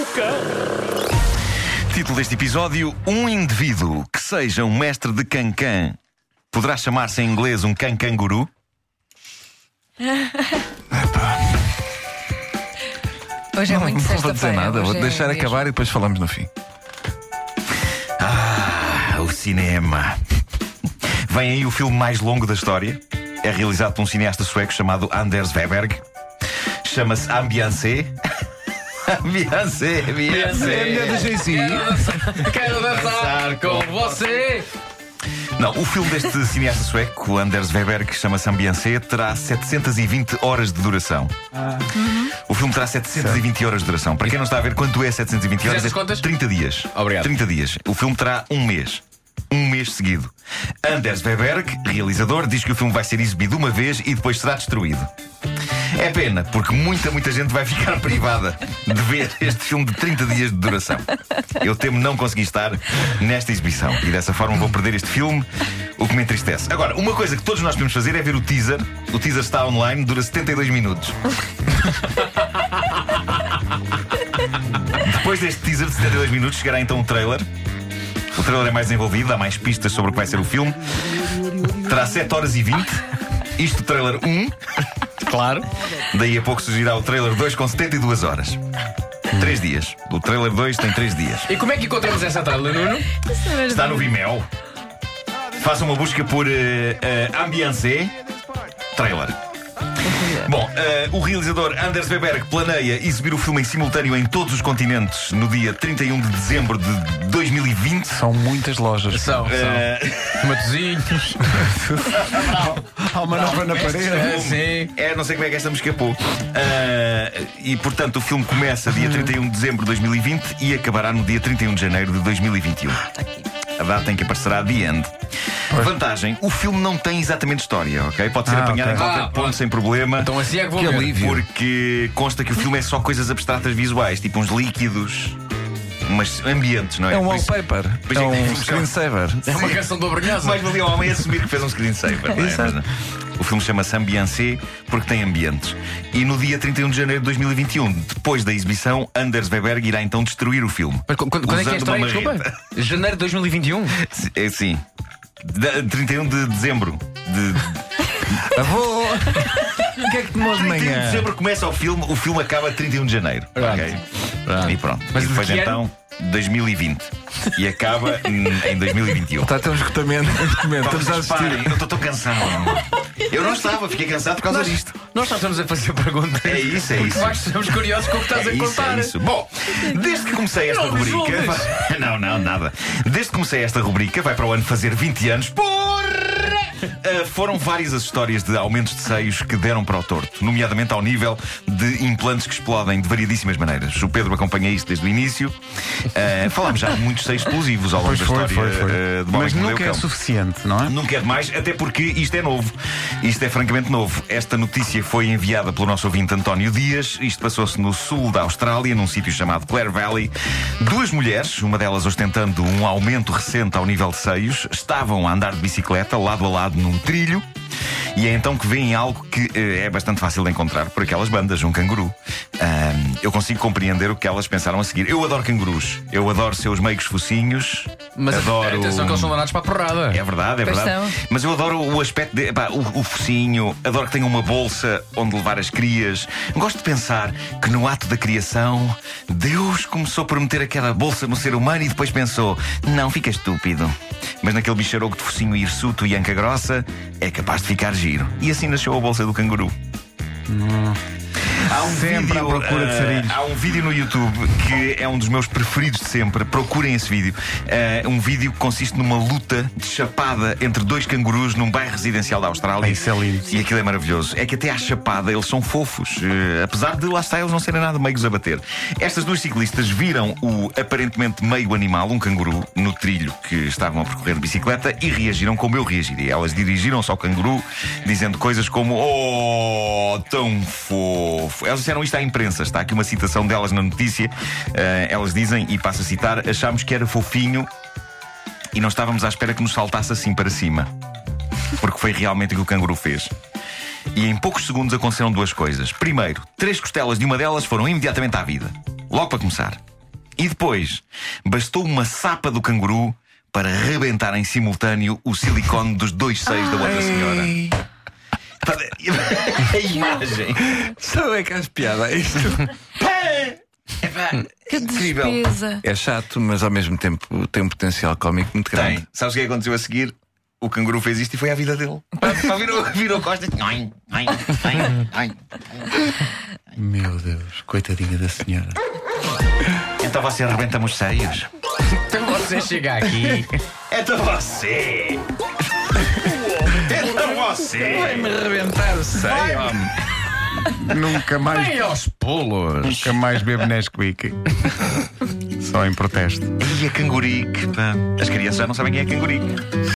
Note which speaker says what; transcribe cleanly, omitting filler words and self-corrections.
Speaker 1: cão.
Speaker 2: Título deste episódio: um indivíduo que seja um mestre de cancan poderá chamar-se em inglês um cancanguru?
Speaker 3: Hoje é muito
Speaker 4: Não vou
Speaker 3: sexta-feira.
Speaker 4: dizer nada, vou deixar acabar e depois falamos no fim.
Speaker 2: O cinema. Vem aí o filme mais longo da história. É realizado por um cineasta sueco chamado Anders Weberg. Chama-se Ambiance. Ambiance.
Speaker 4: É a mulher da Jay-Z.
Speaker 1: Quero dançar com você.
Speaker 2: Não, o filme deste cineasta sueco, Anders Weberg, chama-se Ambiance, terá 720 horas de duração. O filme terá 720 horas de duração. Para quem não está a ver quanto é 720 horas,
Speaker 1: Fizeste as contas?
Speaker 2: 30 dias.
Speaker 1: Obrigado.
Speaker 2: 30 dias. O filme terá um mês. Um mês seguido. Anders Weberg, realizador, diz que o filme vai ser exibido uma vez e depois será destruído. É pena, porque muita gente vai ficar privada de ver este filme de 30 dias de duração. Eu temo não conseguir estar nesta exibição e dessa forma vou perder este filme, o que me entristece. Agora, uma coisa que todos nós podemos fazer é ver o teaser. O teaser está online, dura 72 minutos. Depois deste teaser de 72 minutos chegará então o trailer. O trailer é mais desenvolvido, há mais pistas sobre o que vai ser o filme. Terá 7 horas e 20. Isto, trailer 1.
Speaker 1: Claro.
Speaker 2: Daí a pouco surgirá o trailer 2 com 72 horas. 3 dias. O trailer 2 tem 3 dias.
Speaker 1: E como é que encontramos essa trailer, Nuno?
Speaker 2: Está no Vimeo. Façam uma busca por Ambiance Trailer. Bom, o realizador Anders Weberg planeia exibir o filme em simultâneo em todos os continentes no dia 31 de dezembro de 2020.
Speaker 4: São muitas lojas.
Speaker 1: São Matosinhos.
Speaker 4: Há uma nova na parede.
Speaker 1: Sim.
Speaker 2: Não sei como é que esta me escapou. E portanto o filme começa dia 31 de dezembro de 2020 e acabará no dia 31 de janeiro de 2021. A data em que aparecerá The End. Vantagem: o filme não tem exatamente história, ok? Pode ser apanhado
Speaker 4: ok.
Speaker 2: em qualquer ponto sem problema.
Speaker 1: Então assim é que vou
Speaker 4: Que
Speaker 1: ver.
Speaker 4: alívio.
Speaker 2: Porque consta que o filme é só coisas abstratas visuais, tipo uns líquidos, umas ambientes, não é?
Speaker 4: É um
Speaker 2: Por isso-
Speaker 4: wallpaper.
Speaker 2: por isso
Speaker 4: É
Speaker 2: é que
Speaker 4: um
Speaker 2: tem que
Speaker 4: screensaver.
Speaker 1: É uma canção do Abrunhosa.
Speaker 2: Mais valia ao homem assumir que fez um screensaver, não é?
Speaker 4: Exato.
Speaker 2: Mas, o filme chama-se Ambiance porque tem ambientes. E no dia 31 de janeiro de 2021, depois da exibição, Anders Weberg irá então destruir o filme.
Speaker 1: Mas quando é que é a
Speaker 2: Usando uma
Speaker 1: história? Desculpa.
Speaker 2: marreta.
Speaker 1: Janeiro de 2021.
Speaker 2: Sim. 31 de dezembro de
Speaker 4: Avô! O que é que tomou de
Speaker 2: 31 de
Speaker 4: manhã?
Speaker 2: dezembro começa o filme acaba 31 de janeiro.
Speaker 1: Pronto.
Speaker 2: Ok?
Speaker 1: Pronto.
Speaker 2: E pronto.
Speaker 1: Mas
Speaker 2: e
Speaker 1: de
Speaker 2: depois
Speaker 1: que ano?
Speaker 2: então 2020. E acaba em 2021.
Speaker 4: Está a ter um esgotamento. Estamos a
Speaker 2: Reparem,
Speaker 4: assistir.
Speaker 2: eu estou tão cansado. Eu não estava, fiquei cansado por causa disto.
Speaker 1: Nós só estamos a fazer perguntas.
Speaker 2: É isso, é isso.
Speaker 1: Nós estamos curiosos com o que estás a contar.
Speaker 2: É isso. Bom, desde que comecei esta
Speaker 1: Não
Speaker 2: rubrica.
Speaker 1: resolves.
Speaker 2: Não, nada. Desde que comecei esta rubrica, vai para o ano fazer 20 anos. Foram várias as histórias de aumentos de seios que deram para o torto, nomeadamente ao nível de implantes que explodem de variedíssimas maneiras. O Pedro acompanha isso desde o início. Falámos já de muitos seios explosivos ao longo da história. Do Homem
Speaker 4: Mas
Speaker 2: que Mordeu o
Speaker 4: nunca é
Speaker 2: Cão.
Speaker 4: suficiente, não é?
Speaker 2: Nunca é demais, até porque isto é novo. Isto é francamente novo. Esta notícia foi enviada pelo nosso ouvinte António Dias. Isto passou-se no sul da Austrália, num sítio chamado Clare Valley. 2 mulheres, uma delas ostentando um aumento recente ao nível de seios, estavam a andar de bicicleta, lado a lado, num trilho. E é então que veem algo que é bastante fácil de encontrar por aquelas bandas, um canguru. Eu consigo compreender o que elas pensaram a seguir. Eu adoro cangurus. Eu adoro seus meigos focinhos.
Speaker 1: Mas
Speaker 2: adoro...
Speaker 1: atenção que eles são danados para a porrada.
Speaker 2: É verdade, é
Speaker 3: Pois
Speaker 2: verdade.
Speaker 3: são.
Speaker 2: Mas eu adoro o aspecto de o focinho, adoro que tenha uma bolsa onde levar as crias. Gosto de pensar que no ato da criação, Deus começou por meter aquela bolsa no ser humano e depois pensou: não, fica estúpido. Mas naquele bicharoco de focinho hirsuto e anca grossa, é capaz de ficar giro. E assim nasceu a bolsa do canguru. Há um
Speaker 4: Sempre à procura de sarilhos.
Speaker 2: Há um vídeo no YouTube que é um dos meus preferidos de sempre. Procurem esse vídeo. Um vídeo que consiste numa luta de chapada entre 2 cangurus num bairro residencial da Austrália.
Speaker 4: Isso é lindo.
Speaker 2: E aquilo é maravilhoso. É que até à chapada eles são fofos. Apesar de lá está eles não serem nada meigos a bater. Estas 2 ciclistas viram o aparentemente meio animal, um canguru, no trilho que estavam a percorrer de bicicleta e reagiram como eu reagiria. Elas dirigiram-se ao canguru dizendo coisas como: oh, tão fofo. Elas disseram isto à imprensa. Está aqui uma citação delas na notícia. Elas dizem, e passo a citar: achámos que era fofinho e não estávamos à espera que nos saltasse assim para cima. Porque foi realmente o que o canguru fez. E em poucos segundos aconteceram 2 coisas. Primeiro, 3 costelas de uma delas foram imediatamente à vida. Logo para começar. E depois, bastou uma sapa do canguru para rebentar em simultâneo o silicone dos 2 seios da outra senhora. A imagem.
Speaker 4: Só é que as piada isto.
Speaker 3: Que
Speaker 2: Incrível.
Speaker 3: despesa.
Speaker 4: É chato, mas ao mesmo tempo tem um potencial cómico muito grande.
Speaker 2: Tem. Sabes o que aconteceu a seguir? O canguru fez isto e foi à vida dele. Virou costas.
Speaker 4: Meu Deus, coitadinha da senhora.
Speaker 2: Então você arrebenta-me os seios.
Speaker 1: Então você chega aqui.
Speaker 2: Então você. Então você.
Speaker 1: Vai-me arrebentar o seio, homem.
Speaker 4: Nunca mais,
Speaker 1: Vem aos pulos.
Speaker 4: nunca mais bebo Nesquik. Só em protesto.
Speaker 2: E a cangurique, pá. As crianças já não sabem quem é cangurique.